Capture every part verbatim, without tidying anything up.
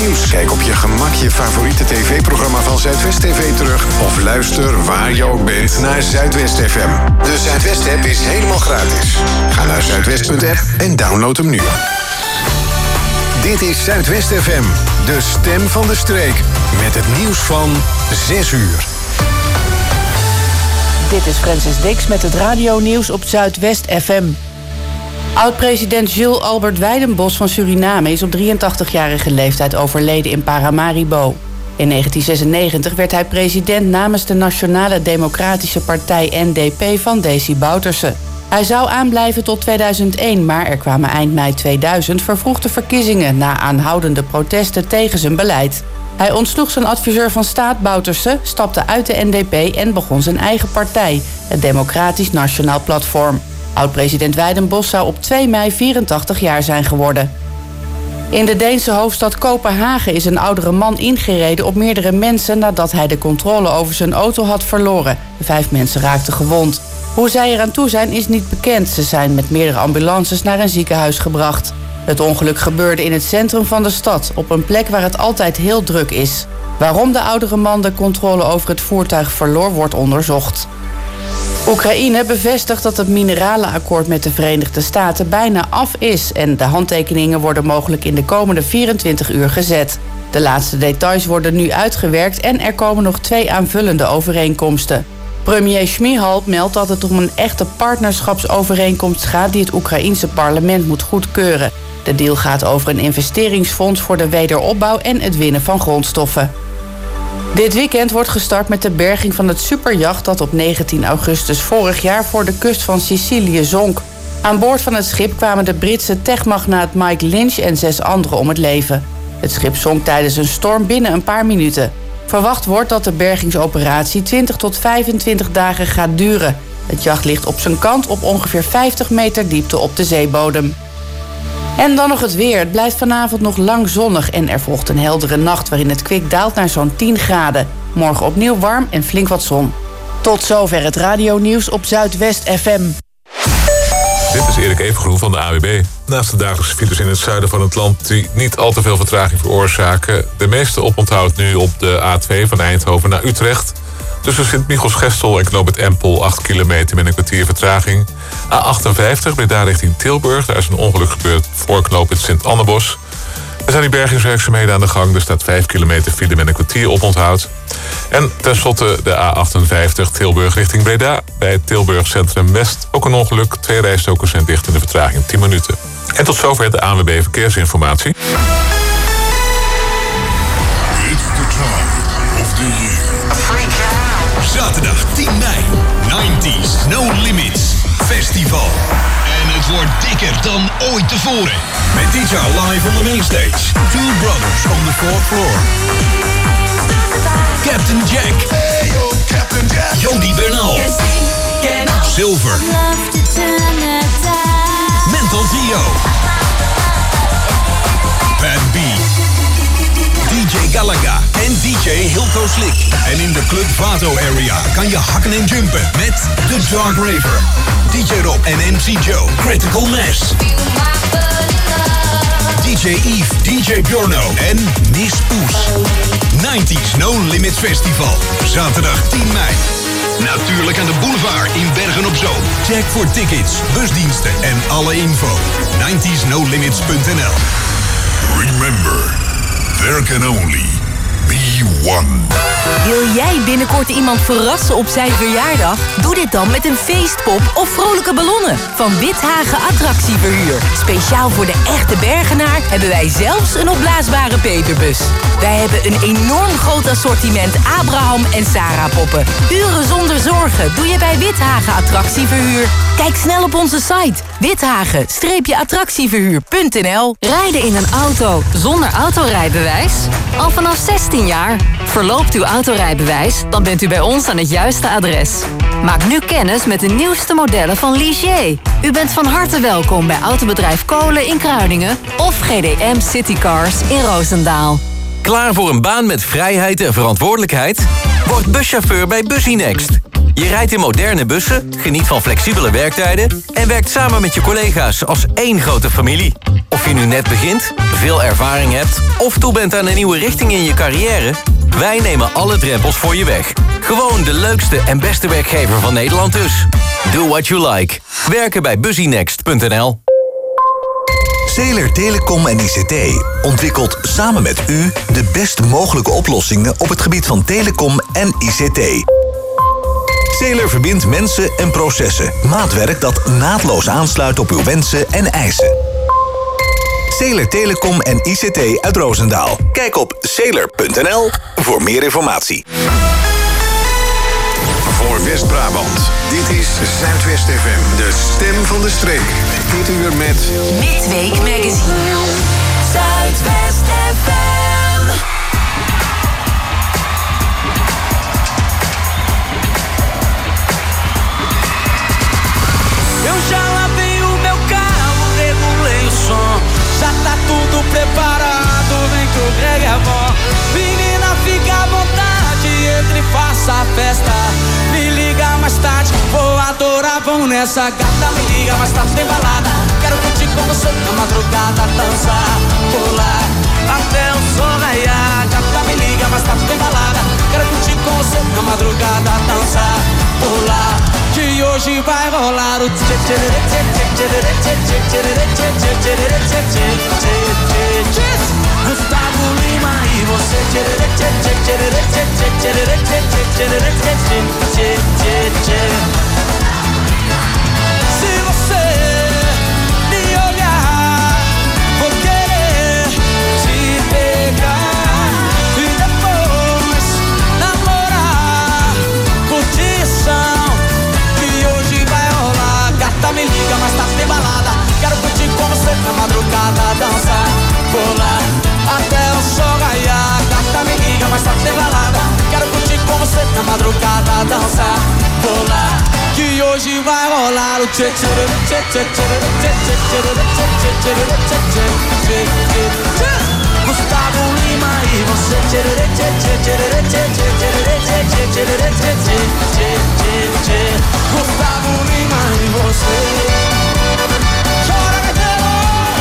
nieuws. Kijk op je gemak je favoriete tv-programma van Zuidwest T V terug. Of luister waar je ook bent naar Zuidwest F M. De Zuidwest-app is helemaal gratis. Ga naar zuidwest punt app en download hem nu. Dit is Zuidwest F M, de stem van de streek. Met het nieuws van zes uur. Dit is Francis Dix met het radionieuws op Zuidwest F M. Oud-president Jules Albert Weidenbos van Suriname is op drieëntachtigjarige leeftijd overleden in Paramaribo. In negentien zesennegentig werd hij president namens de Nationale Democratische Partij N D P van Desi Bouterse. Hij zou aanblijven tot tweeduizend één, maar er kwamen eind mei tweeduizend vervroegde verkiezingen na aanhoudende protesten tegen zijn beleid. Hij ontsloeg zijn adviseur van staat Bouterse, stapte uit de N D P en begon zijn eigen partij, het Democratisch Nationaal Platform. Oud-president Weidenbos zou op twee mei vierentachtig jaar zijn geworden. In de Deense hoofdstad Kopenhagen is een oudere man ingereden op meerdere mensen nadat hij de controle over zijn auto had verloren. Vijf mensen raakten gewond. Hoe zij eraan toe zijn is niet bekend. Ze zijn met meerdere ambulances naar een ziekenhuis gebracht. Het ongeluk gebeurde in het centrum van de stad, op een plek waar het altijd heel druk is. Waarom de oudere man de controle over het voertuig verloor, wordt onderzocht. Oekraïne bevestigt dat het mineralenakkoord met de Verenigde Staten bijna af is en de handtekeningen worden mogelijk in de komende vierentwintig uur gezet. De laatste details worden nu uitgewerkt en er komen nog twee aanvullende overeenkomsten. Premier Šmyhal meldt dat het om een echte partnerschapsovereenkomst gaat die het Oekraïense parlement moet goedkeuren. De deal gaat over een investeringsfonds voor de wederopbouw en het winnen van grondstoffen. Dit weekend wordt gestart met de berging van het superjacht dat op negentien augustus vorig jaar voor de kust van Sicilië zonk. Aan boord van het schip kwamen de Britse techmagnaat Mike Lynch en zes anderen om het leven. Het schip zonk tijdens een storm binnen een paar minuten. Verwacht wordt dat de bergingsoperatie twintig tot vijfentwintig dagen gaat duren. Het jacht ligt op zijn kant op ongeveer vijftig meter diepte op de zeebodem. En dan nog het weer. Het blijft vanavond nog lang zonnig en er volgt een heldere nacht waarin het kwik daalt naar zo'n tien graden. Morgen opnieuw warm en flink wat zon. Tot zover het radionieuws op Zuidwest F M. Dit is Erik Evengroen van de A W B. Naast de dagelijkse files in het zuiden van het land die niet al te veel vertraging veroorzaken, de meeste oponthoud nu op de A twee van Eindhoven naar Utrecht. Tussen Sint-Michels-Gestel en Knoop het Empel acht kilometer met een kwartier vertraging. A achtenvijftig bij daar richting Tilburg. Daar is een ongeluk gebeurd voor Knoop het Sint-Annebos. Er zijn die bergingswerkzaamheden aan de gang. Er staat vijf kilometer file met een kwartier oponthoud. En tenslotte de A achtenvijftig Tilburg richting Breda. Bij het Tilburg Centrum West ook een ongeluk. Twee rijstokers zijn dicht in de vertraging tien minuten. En tot zover de A N W B Verkeersinformatie. It's the time of the year. Zaterdag tien mei, nineties No Limits Festival. En het wordt dikker dan ooit tevoren. Met dit jaar live on the main stage. Two Brothers on the fourth floor. Captain Jack. Hey yo, Captain Jack. Jody Bernal. Silver. Mental Dio. Bad B. D J Galaga en D J Hilco Slick. En in de Club Vato area kan je hakken en jumpen met The Dark Raver, D J Rob en M C Joe, Critical Mass, D J Eve, D J Bjorno en Miss Poes. nineties No Limits Festival, zaterdag tien mei. Natuurlijk aan de boulevard in Bergen-op-Zoom. Check voor tickets, busdiensten en alle info. nineties no limits punt n l. Remember, there can only be one. Wil jij binnenkort iemand verrassen op zijn verjaardag? Doe dit dan met een feestpop of vrolijke ballonnen van Withagen Attractieverhuur. Speciaal voor de echte Bergenaar hebben wij zelfs een opblaasbare peperbus. Wij hebben een enorm groot assortiment Abraham en Sarah poppen. Uren zonder zorgen doe je bij Withagen Attractieverhuur. Kijk snel op onze site withagen attractieverhuur punt n l. Rijden in een auto zonder autorijbewijs? Al vanaf zestien jaar. Verloopt uw autorijbewijs? Dan bent u bij ons aan het juiste adres. Maak nu kennis met de nieuwste modellen van Ligier. U bent van harte welkom bij Autobedrijf Kolen in Kruiningen of G D M Citycars in Roosendaal. Klaar voor een baan met vrijheid en verantwoordelijkheid? Word buschauffeur bij Busynext. Je rijdt in moderne bussen, geniet van flexibele werktijden en werkt samen met je collega's als één grote familie. Of je nu net begint, veel ervaring hebt of toe bent aan een nieuwe richting in je carrière, wij nemen alle drempels voor je weg. Gewoon de leukste en beste werkgever van Nederland dus. Do what you like. Werken bij busynext punt n l. Zeeler Telecom en I C T ontwikkelt samen met u de best mogelijke oplossingen op het gebied van telecom en I C T. Zeeler verbindt mensen en processen. Maatwerk dat naadloos aansluit op uw wensen en eisen. Zeeler Telecom en I C T uit Roosendaal. Kijk op zeeler punt n l voor meer informatie. Voor West-Brabant. Dit is Zuidwest F M, de stem van de streek. Dit uur met Midweek Magazine. Zuidwest F M. Eu já lavei o meu carro, regulei o som. Já tá tudo preparado, vem que o reggae é bom. Menina, fica à vontade, entre e faça a festa. Me liga mais tarde, vou adorar, vamos nessa. Gata, me liga mais tarde, tem balada. Quero curtir com você na madrugada, dançar, pular até o sol raiar. Gata, me liga mais tarde, tem balada. Quero curtir com você na madrugada, dançar, pular. Que hoje vai rolar o tchê tchê tchê tchê tchê tchê tchê tchê tchê tchê. Gustavo Lima e você tchê tchê tchê tchê tchê tchê tchê tchê tchê tchê. Se você me olhar, vou querer te pegar e depois namorar, curtição. Gata, me liga, mas tá sem balada. Quero curtir com você na madrugada, dançar, pular até o sol raiar. Gata, me liga, mas tá sem balada. Quero curtir com você na madrugada, dançar, pular. Que hoje vai rolar o tchê tchê tchê tchê tchê tchê tchê tchê tchê tchê tchê. Gustavo Lima e você tchê tchê tchê tchê tchê tchê tchê tchê tchê tchê. Gustavo Lima e você. Chora, Gabriela.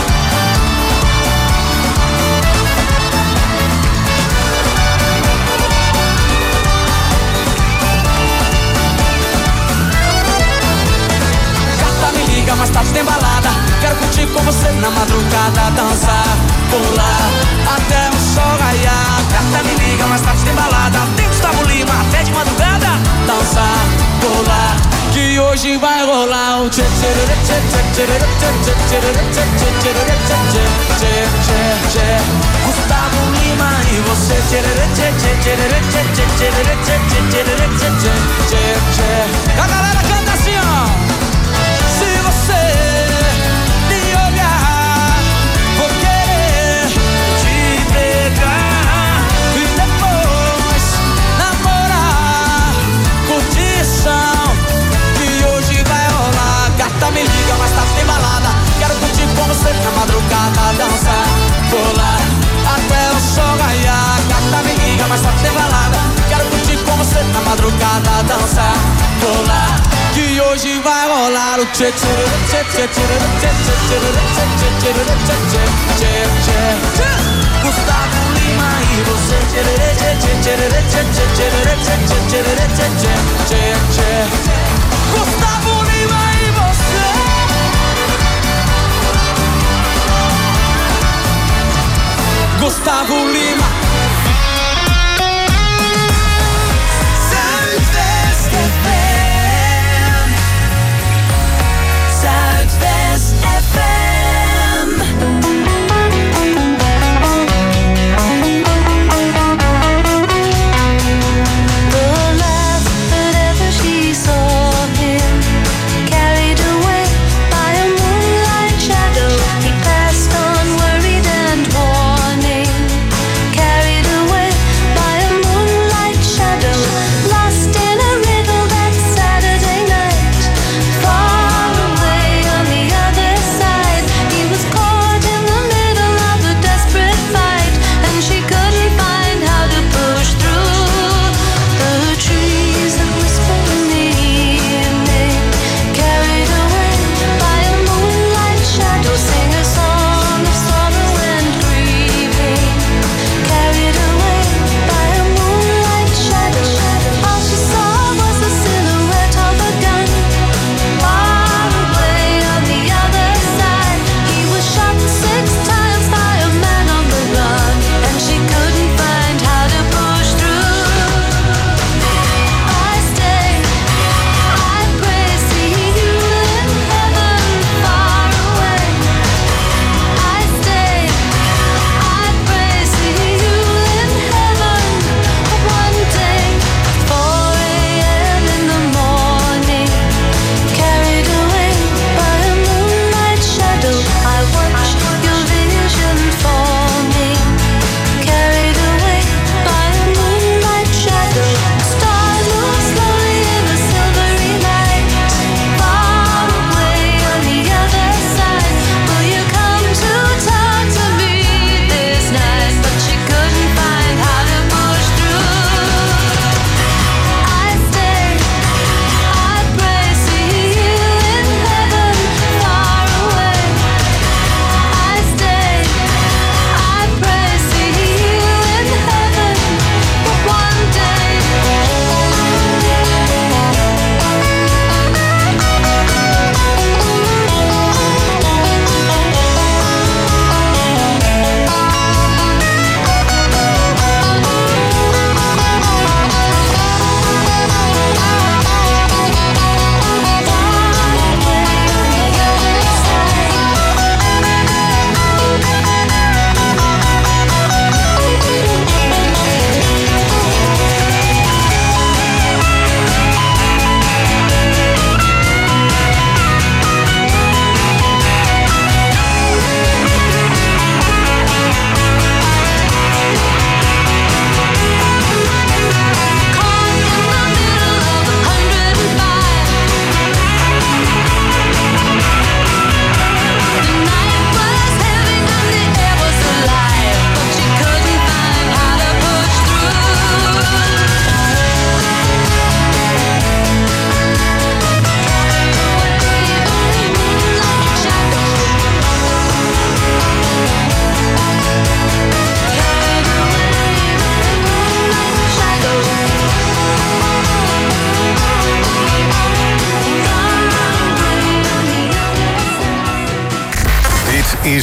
Gata, me liga, mas tarde tem balada. Quero curtir com você na madrugada, dançar, pular até o sol raiar. Gata, me liga, mas tarde tem balada. Tem Gustavo Lima até de madrugada, dançar, pular. Que hoje vai rolar o tchê tchê tchê tchê tchê tchê tchê tchê tchê tchê tchê. Gustavo Lima e você tchê tchê tchê tchê tchê tchê tchê tchê tchê. A galera canta assim, ó. Se você me olhar, vou querer te pegar e depois namorar, curtição. Gata, me liga, mas tá sem balada. Quero curtir com você na madrugada, dançar, pular até o sol raiar. Gata, me liga, mas tá sem balada. Quero curtir com você na madrugada, dançar, pular. Que hoje vai rolar o tchê tchê tchê tchê tchê tchê tchê tchê tchê tchê tchê. Gustavo Lima e você tchê tchê tchê tchê tchê tchê tchê tchê tchê. Gustavo Lima e você. Gustavo Lima. Zuidwest F M. Zuidwest F M. The last that ever she saw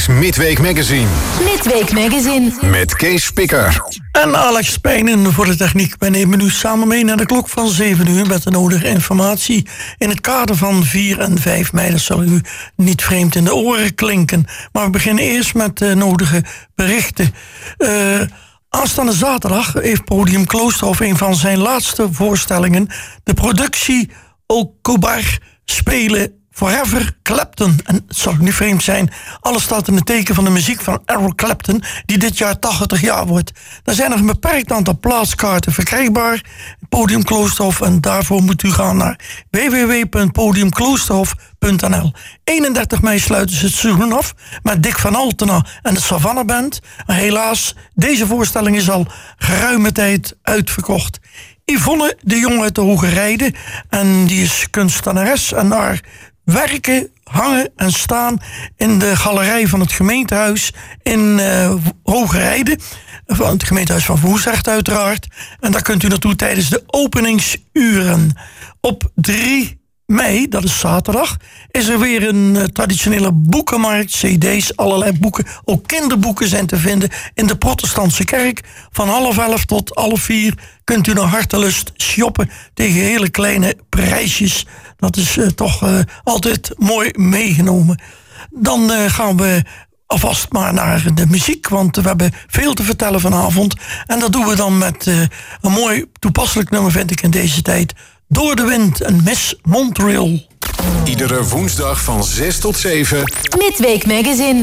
is Midweek Magazine. Midweek Magazine. Met Kees Spikker. En Alex Pijnen voor de techniek. We nemen u samen mee naar de klok van zeven uur... met de nodige informatie in het kader van vier en vijf mei. Dat zal u niet vreemd in de oren klinken. Maar we beginnen eerst met de nodige berichten. Uh, aanstaande zaterdag heeft Podium Kloosterhof een van zijn laatste voorstellingen. De productie Okobar spelen Forever Clapton. En het zal niet vreemd zijn, alles staat in het teken van de muziek van Eric Clapton, die dit jaar tachtig jaar wordt. Er zijn nog een beperkt aantal plaatskaarten verkrijgbaar. Podium Kloosterhof, en daarvoor moet u gaan naar w w w punt podium kloosterhof punt n l. eenendertig mei sluiten ze het seizoen af met Dick van Altena en de Savannah Band. En helaas, deze voorstelling is al geruime tijd uitverkocht. Yvonne de Jong uit de Hoge Rijden, en die is kunstenares, en haar werken hangen en staan in de galerij van het gemeentehuis in uh, Hoge Rijden. Van het gemeentehuis van Woensrecht uiteraard. En daar kunt u naartoe tijdens de openingsuren. Op drie mei, dat is zaterdag, is er weer een uh, traditionele boekenmarkt. cd's, allerlei boeken, ook kinderboeken zijn te vinden in de protestantse kerk. Van half elf tot half vier kunt u naar hartelust shoppen tegen hele kleine prijsjes. Dat is uh, toch uh, altijd mooi meegenomen. Dan uh, gaan we alvast maar naar de muziek, want we hebben veel te vertellen vanavond. En dat doen we dan met uh, een mooi toepasselijk nummer, vind ik in deze tijd. Door de wind en Miss Montreal. Iedere woensdag van zes tot zeven. Midweek Magazine.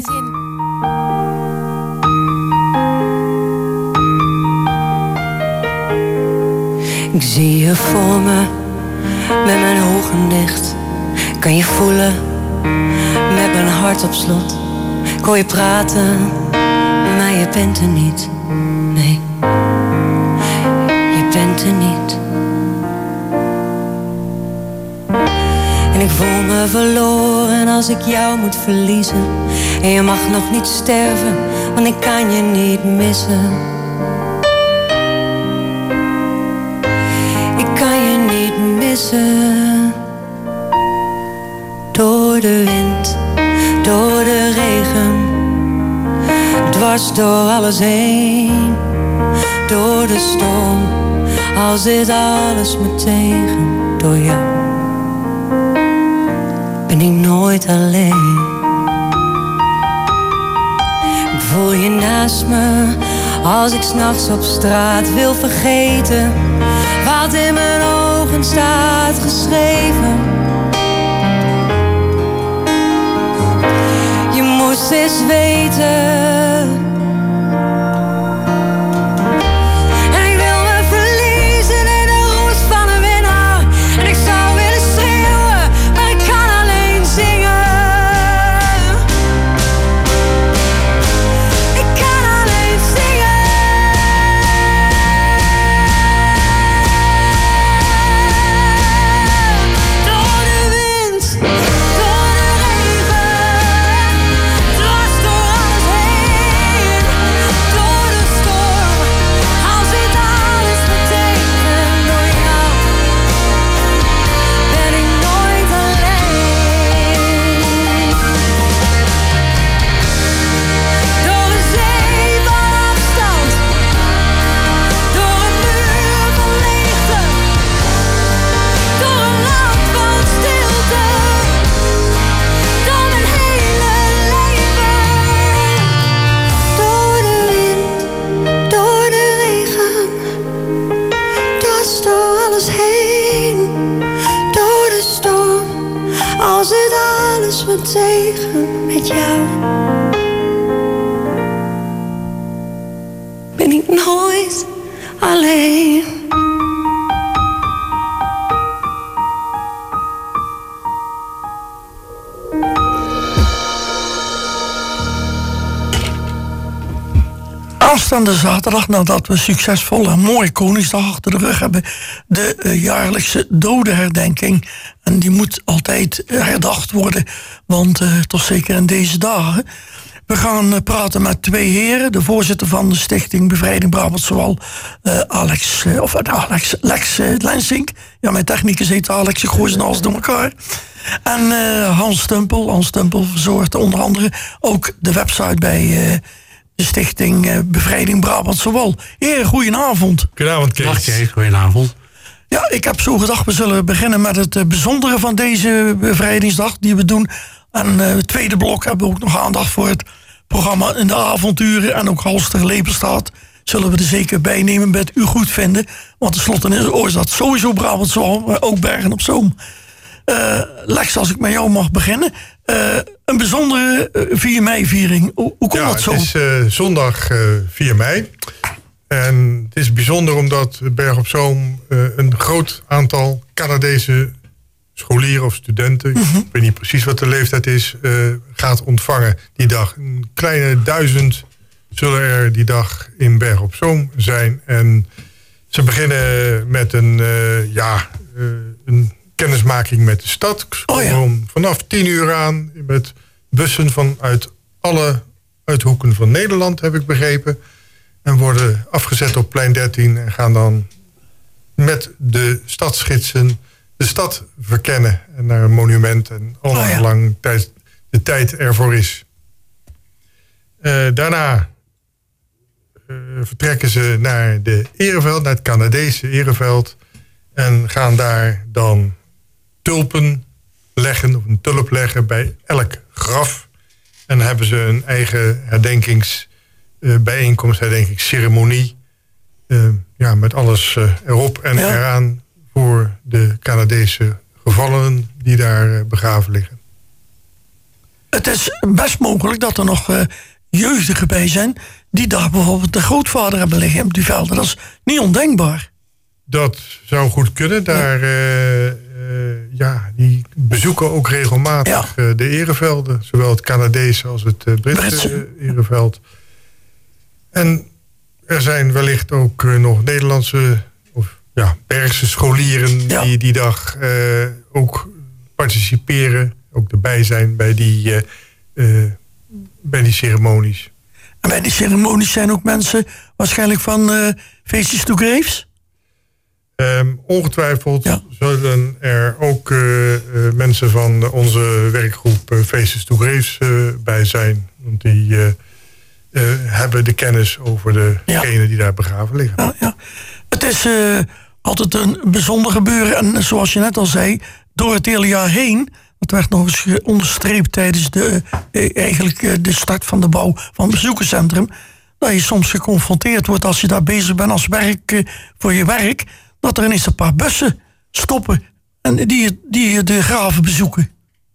Ik zie je voor me, met mijn ogen dicht. Kan je voelen, met mijn hart op slot. Ik hoor je praten, maar je bent er niet. Nee, je bent er niet. En ik voel me verloren als ik jou moet verliezen. En je mag nog niet sterven, want ik kan je niet missen. Ik kan je niet missen. Door de wind, door de regen, dwars door alles heen. Door de storm, als dit alles me tegen. Door jou ben ik nooit alleen. Ik voel je naast me, als ik 's nachts op straat wil vergeten wat in mijn ogen staat geschreven. Je moest eens weten. En ik wil me verliezen in de roes van een winnaar. En ik zou willen schreeuwen, maar ik kan alleen zingen. Ik kan alleen zingen. Door de wind, door de regen, dwars door alles heen. Door de storm, als dit alles me tegen. Door jou ben ik nooit alleen. Door een zee van afstand, door een muur van leegte, door een land van stilte, door mijn hele leven. Door de wind, door de regen, dwars door alles heen. Door de storm, als het alles me tegen. Met jou ben ik nooit alleen. Aanstaande zaterdag, nadat we succesvol en mooi Koningsdag achter de rug hebben, de uh, jaarlijkse dodenherdenking. En die moet altijd herdacht worden, want uh, toch zeker in deze dagen. We gaan uh, praten met twee heren. De voorzitter van de Stichting Bevrijding Brabantse Wal, uh, Alex, uh, of uh, Alex, Lex uh, Lensink. Ja, mijn technicus heet Alex, ik gooi ze alles door elkaar. En uh, Hans Stumpel. Hans Stumpel verzorgt onder andere ook de website bij uh, de Stichting uh, Bevrijding Brabantse Wal. Heren, goedenavond. Goedenavond, Kees. Dag, Kees. Goedenavond. Ja, ik heb zo gedacht, we zullen beginnen met het uh, bijzondere van deze bevrijdingsdag die we doen. En uh, het tweede blok hebben we ook nog aandacht voor het programma In de Avonturen. En ook Halster Lepelstaat zullen we er zeker bij nemen met u goed vinden. Want tenslotte is dat sowieso Brabantse Wal, maar ook Bergen op Zoom. Uh, Lex, als ik met jou mag beginnen. Uh, een bijzondere uh, vier mei-viering. Hoe, hoe komt ja, dat zo? Het is uh, zondag uh, vier mei. En het is bijzonder omdat Bergen op Zoom uh, een groot aantal Canadese scholieren of studenten, mm-hmm. ik weet niet precies wat de leeftijd is, uh, gaat ontvangen die dag. Een kleine duizend zullen er die dag in Bergen op Zoom zijn. En ze beginnen met een, uh, ja, uh, een kennismaking met de stad. Oh, ja. Om vanaf tien uur aan met bussen vanuit alle uithoeken van Nederland, heb ik begrepen. En worden afgezet op plein dertien en gaan dan met de stadsgidsen de stad verkennen. En naar een monument en al oh, ja. lang tijd, de tijd ervoor is. Uh, daarna uh, vertrekken ze naar de Ereveld, naar het Canadese Ereveld. En gaan daar dan tulpen leggen, of een tulp leggen bij elk graf. En dan hebben ze een eigen herdenkings, uh, bijeenkomst, herdenkingsceremonie. Uh, ja, met alles uh, erop en ja. eraan voor de Canadese gevallenen die daar uh, begraven liggen. Het is best mogelijk dat er nog uh, jeugdigen bij zijn die daar bijvoorbeeld de grootvader hebben liggen op die velden. Dat is niet ondenkbaar. Dat zou goed kunnen. Daar, uh, uh, ja, die bezoeken ook regelmatig ja. uh, de erevelden. Zowel het Canadese als het uh, Britse uh, ereveld. En er zijn wellicht ook uh, nog Nederlandse of ja, Bergse scholieren ja. die die dag uh, ook participeren. Ook erbij zijn bij die, uh, uh, bij die ceremonies. En bij die ceremonies zijn ook mensen waarschijnlijk van uh, Faces to Graves? Um, ongetwijfeld ja. zullen er ook uh, uh, mensen van onze werkgroep uh, Faces to Graves uh, bij zijn. Want die uh, uh, hebben de kennis over degenen ja. die daar begraven liggen. Ja, ja. Het is uh, altijd een bijzonder gebeuren. En zoals je net al zei, door het hele jaar heen. Dat werd nog eens onderstreept tijdens de, uh, eigenlijk, uh, de start van de bouw van het bezoekerscentrum. Dat je soms geconfronteerd wordt als je daar bezig bent als werk uh, voor je werk. Dat er ineens een paar bussen stoppen en die, die de graven bezoeken.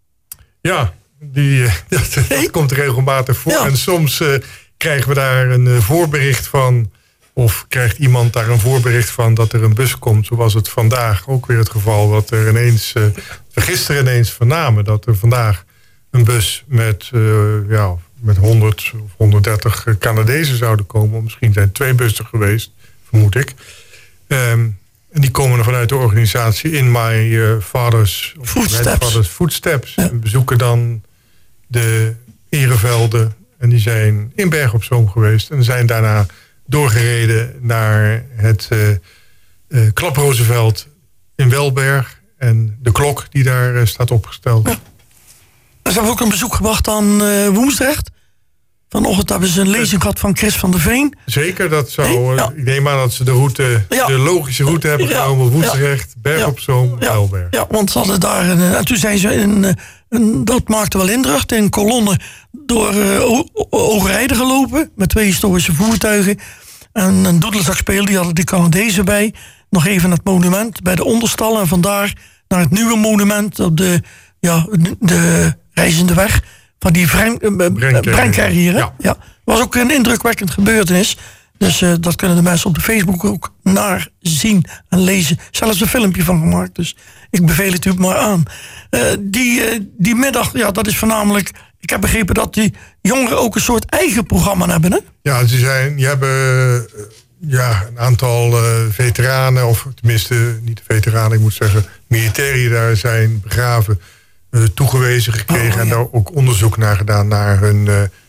Ja, die, dat, dat hey. komt regelmatig voor. Ja. En soms uh, krijgen we daar een uh, voorbericht van, of krijgt iemand daar een voorbericht van dat er een bus komt. Zo was het vandaag ook weer het geval. Dat er ineens, uh, gisteren ineens vernamen dat er vandaag een bus met, uh, ja, met honderd of honderddertig Canadezen zouden komen. Misschien zijn het twee bussen geweest, vermoed ik. Um, En die komen vanuit de organisatie In My uh, Father's Footsteps, Father's Footsteps ja. en bezoeken dan de erevelden. En die zijn in Bergen op Zoom geweest. En zijn daarna doorgereden naar het uh, uh, Klaprozenveld in Welberg. En de klok die daar uh, staat opgesteld. Ja. Ze hebben ook een bezoek gebracht aan uh, Woensdrecht. Vanochtend hebben ze een lezing gehad van Chris van der Veen. Zeker, dat zou. Ja. Ik neem aan dat ze de route, ja. de logische route hebben ja. genomen. Woensdrecht, ja. Berg op Zoom, ja. Welberg. Ja, want ze hadden daar. Een, en toen zijn ze in. Een, dat maakte wel indruk. In kolonne door uh, Overijde gelopen. Met twee historische voertuigen. En een doedelzakspeel, die hadden de Canadezen bij. Nog even het monument bij de onderstal. En vandaar naar het nieuwe monument op de, ja, de, de reizende weg. Van die Brencarrière. Ja. ja. Was ook een indrukwekkend gebeurtenis. Dus uh, dat kunnen de mensen op de Facebook ook naar zien en lezen. Zelfs een filmpje van gemaakt. Dus ik beveel het u maar aan. Uh, die, uh, die middag, ja, dat is voornamelijk. Ik heb begrepen dat die jongeren ook een soort eigen programma hebben, hè? Ja, ze zijn, die hebben uh, ja, een aantal uh, veteranen, of tenminste niet de veteranen, ik moet zeggen, militairen die daar zijn begraven. Uh, toegewezen gekregen oh, ja. en daar ook onderzoek naar gedaan naar hun uh,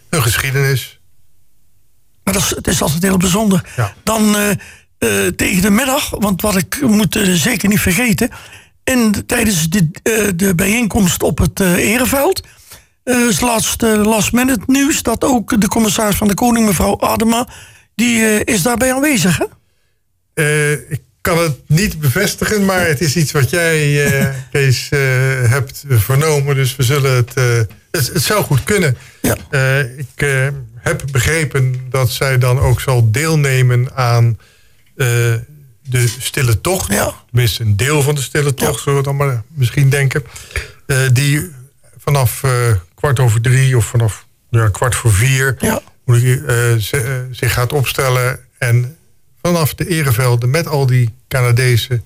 hun geschiedenis. Maar dat is, het is altijd heel bijzonder. Ja. Dan uh, uh, tegen de middag, want wat ik moet uh, zeker niet vergeten... In, tijdens de, uh, de bijeenkomst op het uh, Ereveld... Uh, is laatst uh, last minute nieuws dat ook de commissaris van de Koning, mevrouw Adema... die uh, is daarbij aanwezig, hè? Uh, ik kan het niet bevestigen, maar het is iets wat jij, uh, Kees, uh, hebt vernomen. Dus we zullen het... Uh, het, het zou goed kunnen. Ja. Uh, ik uh, heb begrepen dat zij dan ook zal deelnemen aan uh, de stille tocht. Ja. Tenminste, een deel van de stille tocht, ja. zullen we dan maar misschien denken. Uh, die vanaf uh, kwart over drie of vanaf ja, kwart voor vier... Ja. Moet ik, uh, z- uh, zich gaat opstellen en vanaf de Erevelden met al die Canadese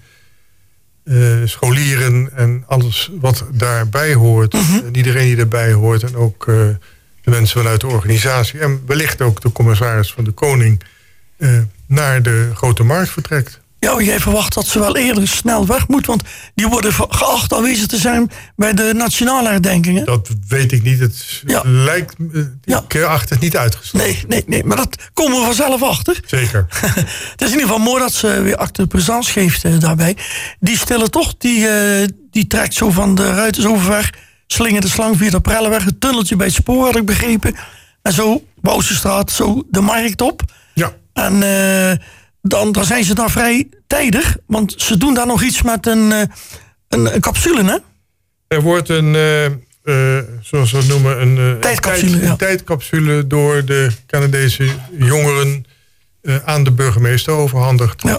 uh, scholieren en alles wat daarbij hoort. Mm-hmm. En iedereen die daarbij hoort en ook uh, de mensen vanuit de organisatie. En wellicht ook de commissaris van de Koning uh, naar de Grote Markt vertrekt. Ja, jij verwacht dat ze wel eerder snel weg moet, want die worden geacht aanwezig te zijn bij de nationale herdenkingen. Dat weet ik niet. Het Ja. lijkt, uh, Ja. ik acht het niet uitgesloten. Nee, nee, nee, maar dat komen we vanzelf achter. Zeker. Het is in ieder geval mooi dat ze weer acte de présence geeft uh, daarbij. Die stille tocht, die, uh, die trekt zo van de Ruitensoverweg, Slinger de Slang via de Prellenweg, het tunneltje bij het spoor, had ik begrepen. En zo, Wouwsestraat, zo de markt op. Ja. En uh, dan, dan zijn ze daar vrij tijdig, want ze doen daar nog iets met een, uh, een, een capsule, hè? Er wordt een, uh, uh, zoals we het noemen, een, uh, Tijdcapsule, tijd, ja. een tijdcapsule door de Canadese jongeren uh, aan de burgemeester overhandigd. Ja.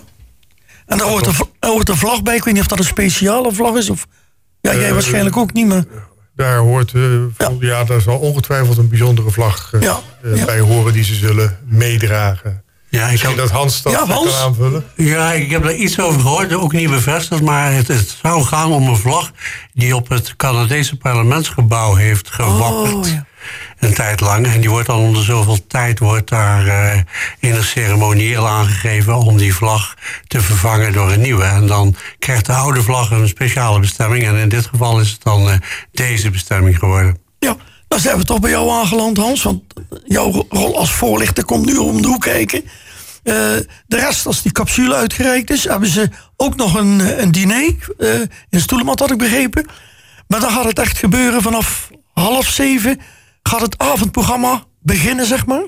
En daar hoort, een, er hoort een vlag bij. Ik weet niet of dat een speciale vlag is. Of, ja, jij Uh, waarschijnlijk ook niet, maar... Daar hoort, uh, vol, ja. ja, daar zal ongetwijfeld een bijzondere vlag uh, Ja, uh, ja. bij horen die ze zullen meedragen. Ja, ik Misschien heb, dat Hans dat Ja, Hans? kan aanvullen. ja, ik heb daar iets over gehoord, ook niet bevestigd, maar het, het zou gaan om een vlag die op het Canadese parlementsgebouw heeft gewapperd. Oh, ja. Een tijd lang. En die wordt dan om de zoveel tijd wordt daar uh, in een ceremonieel aangegeven om die vlag te vervangen door een nieuwe. En dan krijgt de oude vlag een speciale bestemming. En in dit geval is het dan uh, deze bestemming geworden. Ja, dan zijn we toch bij jou aangeland, Hans. Want jouw rol als voorlichter komt nu om de hoek kijken. Uh, de rest, als die capsule uitgereikt is, hebben ze ook nog een, een diner. Uh, in Stoelemat had ik begrepen. Maar dan gaat het echt gebeuren vanaf half zeven. Gaat het avondprogramma beginnen, zeg maar?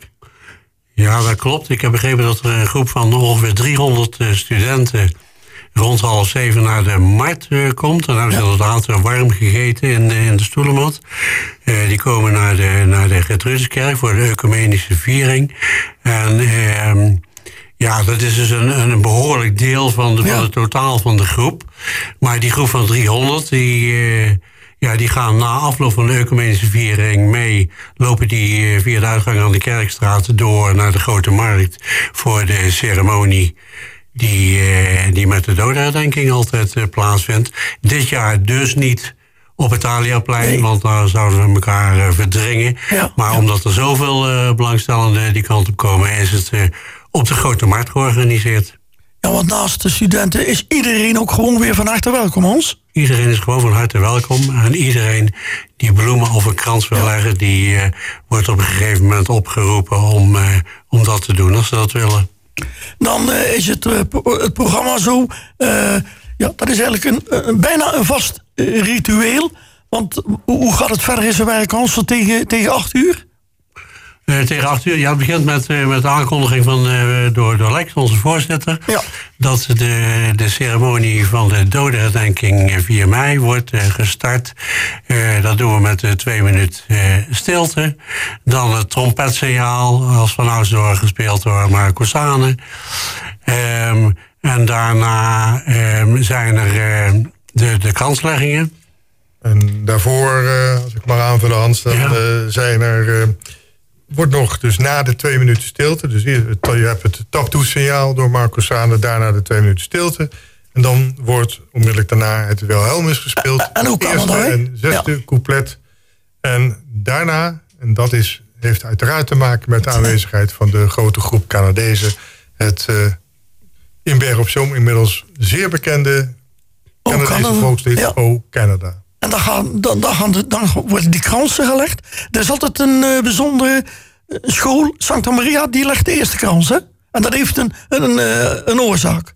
Ja, dat klopt. Ik heb begrepen dat er een groep van ongeveer driehonderd uh, studenten rond half zeven naar de markt uh, komt. Dan hebben ze ja. inderdaad uh, warm gegeten in, uh, in de Stoelemat. Uh, die komen naar de, naar de Gertrudeskerk voor de ecumenische viering. En uh, ja, dat is dus een, een behoorlijk deel van, de, ja. van het totaal van de groep. Maar die groep van driehonderd, die... Uh, Ja, die gaan na afloop van de ecumenische viering mee, lopen die via de uitgang aan de Kerkstraat door naar de Grote Markt voor de ceremonie die, die met de dodenherdenking altijd plaatsvindt. Dit jaar dus niet op het Thaliaplein, nee. want daar zouden we elkaar verdringen. Ja. Maar ja. omdat er zoveel belangstellenden die kant op komen, is het op de Grote Markt georganiseerd. Ja, want naast de studenten is iedereen ook gewoon weer van harte welkom, Hans. Iedereen is gewoon van harte welkom. En iedereen die bloemen of een krans wil leggen, die uh, wordt op een gegeven moment opgeroepen om, uh, om dat te doen, als ze dat willen. Dan uh, is het, uh, het programma zo, uh, ja, dat is eigenlijk een, een, bijna een vast uh, ritueel. Want hoe gaat het verder in zijn werk, Hans, tegen, tegen acht uur? Uh, tegen acht uur, ja, het begint met, uh, met de aankondiging van, uh, door, door Lex, onze voorzitter. Ja. Dat de, de ceremonie van de dodenherdenking vier mei wordt uh, gestart. Uh, dat doen we met uh, twee minuten uh, stilte. Dan het trompetsignaal, als vanouds door gespeeld door Marco Sane. Um, en daarna um, zijn er uh, de, de kansleggingen. En daarvoor, uh, als ik maar aanvullen, Hans, dan ja. uh, zijn er... Uh, wordt nog dus na de twee minuten stilte. Dus je hebt het taptoe-signaal door Marco Sane, daarna de twee minuten stilte. En dan wordt onmiddellijk daarna het Wilhelmus gespeeld. En hoe kan eerste dat, en zesde ja. couplet. En daarna, en dat is, heeft uiteraard te maken met de aanwezigheid van de grote groep Canadezen. Het uh, in Bergen op Zoom inmiddels zeer bekende Canadese volkslied ja. O Canada. En dan, gaan, dan, dan, gaan de, dan worden die kransen gelegd. Er is altijd een uh, bijzondere school, Santa Maria, die legt de eerste krans, hè? En dat heeft een, een, een, een oorzaak.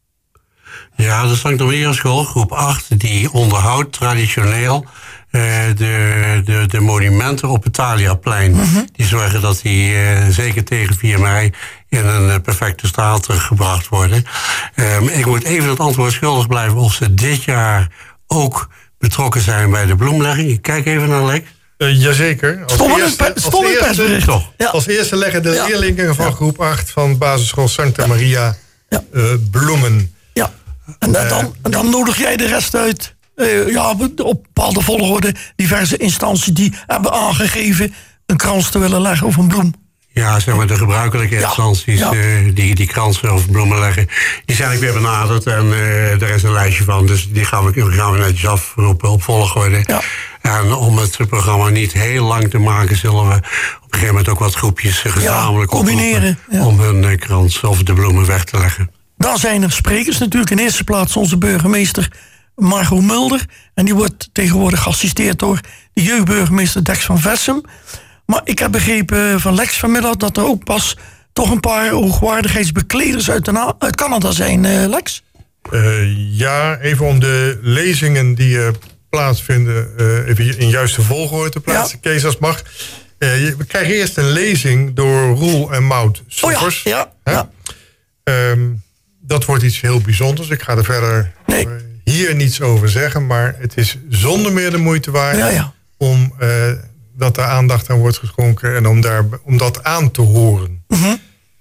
Ja, de Santa Maria School, groep acht, die onderhoudt traditioneel uh, de, de, de monumenten op het Thaliaplein. Mm-hmm. Die zorgen dat die uh, zeker tegen vier mei in een uh, perfecte staat teruggebracht worden. Um, ik moet even het antwoord schuldig blijven of ze dit jaar ook betrokken zijn bij de bloemlegging. Ik kijk even naar Lex. Uh, jazeker. Als Stond eerste, het als eerste, toch? Ja. Als eerste leggen de ja. leerlingen van ja. groep acht van basisschool Santa ja. Maria ja. Uh, bloemen. Ja, en uh, dan, en dan nodig jij de rest uit. Uh, ja, op bepaalde volgorde diverse instanties die hebben aangegeven een krans te willen leggen of een bloem. Ja, zeg maar de gebruikelijke instanties ja, ja. Uh, die, die kransen of bloemen leggen, die zijn ik weer benaderd en uh, er is een lijstje van. Dus die gaan we, gaan we netjes afroepen op volgorde. Ja. En om het programma niet heel lang te maken, zullen we op een gegeven moment ook wat groepjes gezamenlijk ja, combineren ja. om hun uh, krans of de bloemen weg te leggen. Dan zijn er sprekers natuurlijk. In eerste plaats onze burgemeester Margot Mulder. En die wordt tegenwoordig geassisteerd door de jeugdburgemeester Dex van Vessem. Maar ik heb begrepen van Lex vanmiddag dat er ook pas toch een paar hoogwaardigheidsbekleders uit, de, uit Canada zijn, uh, Lex? Uh, ja, even om de lezingen die uh, plaatsvinden uh, even in juiste volgorde te plaatsen. Ja. Kees, als mag. Uh, we krijgen eerst een lezing door Roel en Maud Soffers. Oh ja, ja, ja. Um, dat wordt iets heel bijzonders. Ik ga er verder nee. uh, hier niets over zeggen. Maar het is zonder meer de moeite waard ja, ja. om... Uh, dat er aandacht aan wordt geschonken en om, daar, om dat aan te horen. Mm-hmm.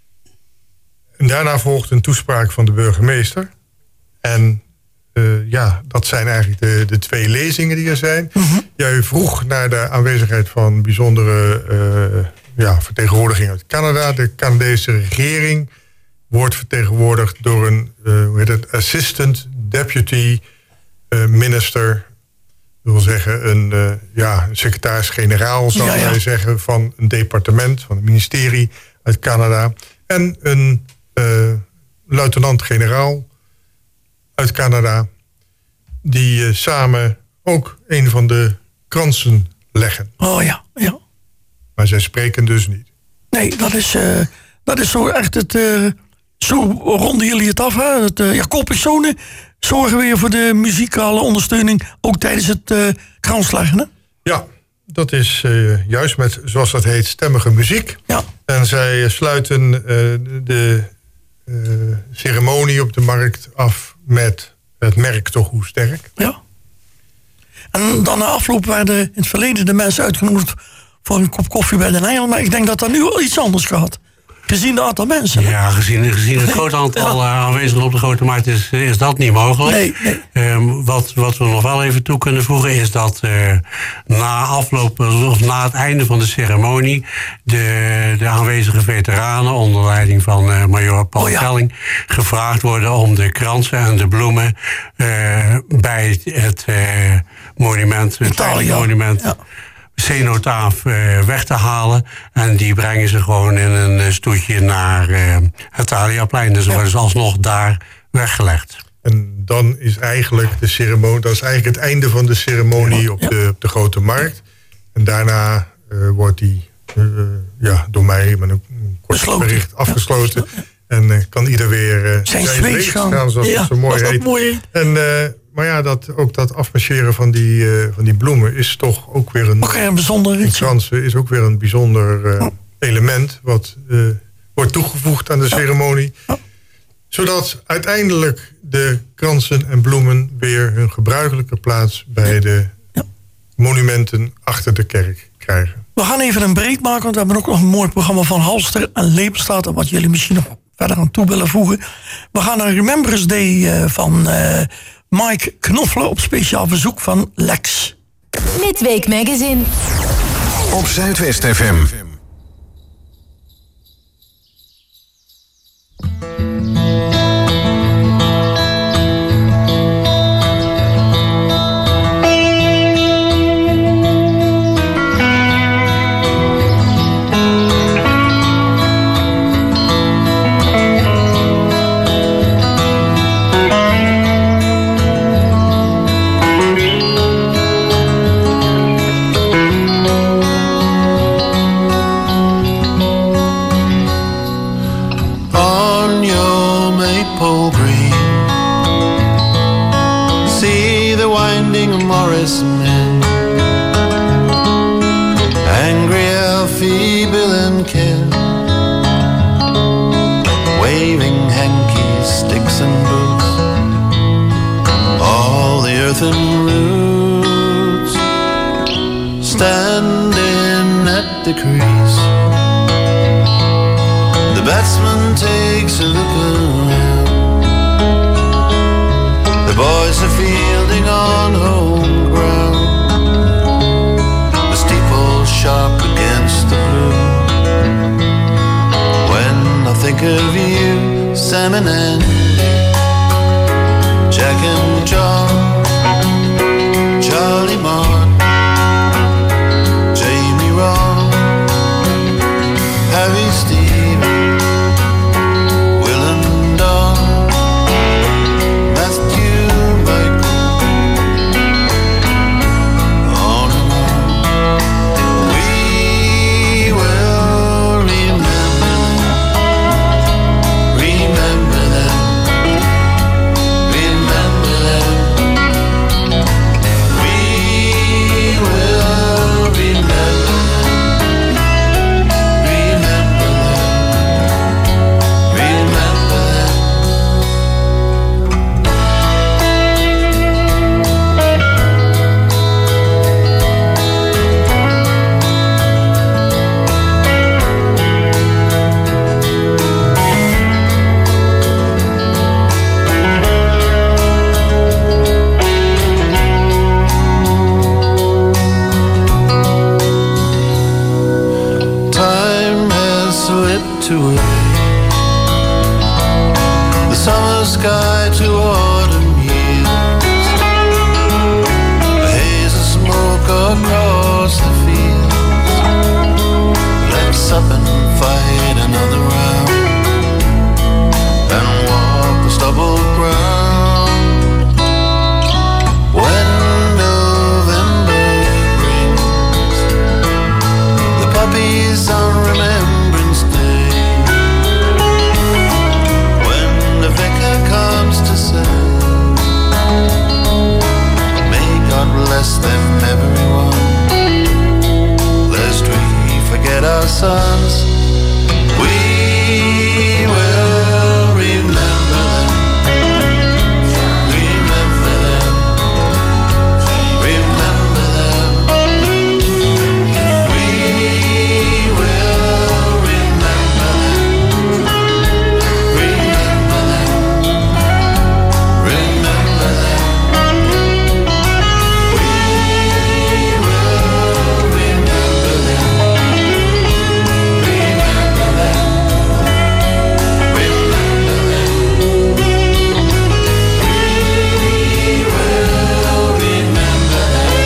En daarna volgt een toespraak van de burgemeester. En uh, ja, dat zijn eigenlijk de, de twee lezingen die er zijn. Mm-hmm. Jij vroeg naar de aanwezigheid van bijzondere uh, ja, vertegenwoordiging uit Canada. De Canadese regering wordt vertegenwoordigd door een uh, hoe heet het, assistant deputy uh, minister... Dat wil zeggen, een, uh, ja, een secretaris-generaal, zouden ja, ja. wij zeggen, van een departement, van een ministerie uit Canada. En een uh, luitenant-generaal uit Canada, die uh, samen ook een van de kransen leggen. Oh ja, ja. Maar zij spreken dus niet. Nee, dat is, uh, dat is zo echt het... Uh, zo ronden jullie het af, hè? Het, uh, ja, koolpersonen zorgen weer voor de muzikale ondersteuning, ook tijdens het uh, kransleggen, hè? Ja, dat is uh, juist met, zoals dat heet, stemmige muziek. Ja. En zij sluiten uh, de uh, ceremonie op de markt af met het merk toch hoe sterk. Ja. En dan na afloop werden in het verleden de mensen uitgenodigd voor een kop koffie bij de Nijl, maar ik denk dat dat nu al iets anders gaat. Gezien het aantal mensen. Ja, gezien, gezien het grote aantal ja. aanwezigen op de Grote Markt is, is dat niet mogelijk. Nee, nee. Um, wat, wat we nog wel even toe kunnen voegen is dat uh, na afloop of na het einde van de ceremonie de, de aanwezige veteranen onder leiding van uh, major Paul oh, ja. Kelling gevraagd worden om de kransen en de bloemen uh, bij het, het uh, monument, het Italia. monument. Ja. cenotaaf uh, weg te halen. En die brengen ze gewoon in een uh, stoetje naar uh, het Thaliaplein. Dus ze worden ze alsnog daar weggelegd. En dan is eigenlijk de ceremonie, dat is eigenlijk het einde van de ceremonie ja. op, de, op de Grote Markt. En daarna uh, wordt die uh, ja, door mij met een, een kort Besloten. bericht afgesloten. Ja. En uh, kan ieder weer uh, zijn zweet gaan. gaan, zoals ja, het zo mooi heet. Mooi. En, uh, maar ja, dat, ook dat afmarcheren van die, uh, van die bloemen is toch ook weer een... Ook een bijzonder iets. Kransen is ook weer een bijzonder uh, oh. element wat uh, wordt toegevoegd aan de ja. ceremonie. Oh. Zodat uiteindelijk de kransen en bloemen weer hun gebruikelijke plaats bij ja. de ja. monumenten achter de kerk krijgen. We gaan even een break maken, want we hebben ook nog een mooi programma van Halster en Lepelstaat, wat jullie misschien nog verder aan toe willen voegen. We gaan naar Remembrance Day uh, van uh, Mike Knoffelen op speciaal verzoek van Lex. Midweek Magazine. Op Zuidwest F M. lawless men. Angry Alfie, Bill and Ken, waving hankies, sticks and boots, all the earthen roots standing at the crease. The batsman takes a look around. The boys are fielding on home ground. The steeple sharp against the blue. When I think of you, Sam and Andy, Jack and John, Charlie Martin, Jamie Ron, Harry Stephen, Will and Don, Matthew Michael, on and on. We will remember them, remember them, remember them. We will remember them, remember them, remember them. Time has slipped away, the summer sky to autumn years, a haze of smoke across the fields. Let's up and fight another round and walk the stubble ground. When November brings the puppies on Remembrance Day, when the vicar comes to serve, may God bless them everyone, lest we forget our sons. We will remember them, remember them, remember them. We will remember them, remember them, remember them. We will remember them, remember them, remember them. We will remember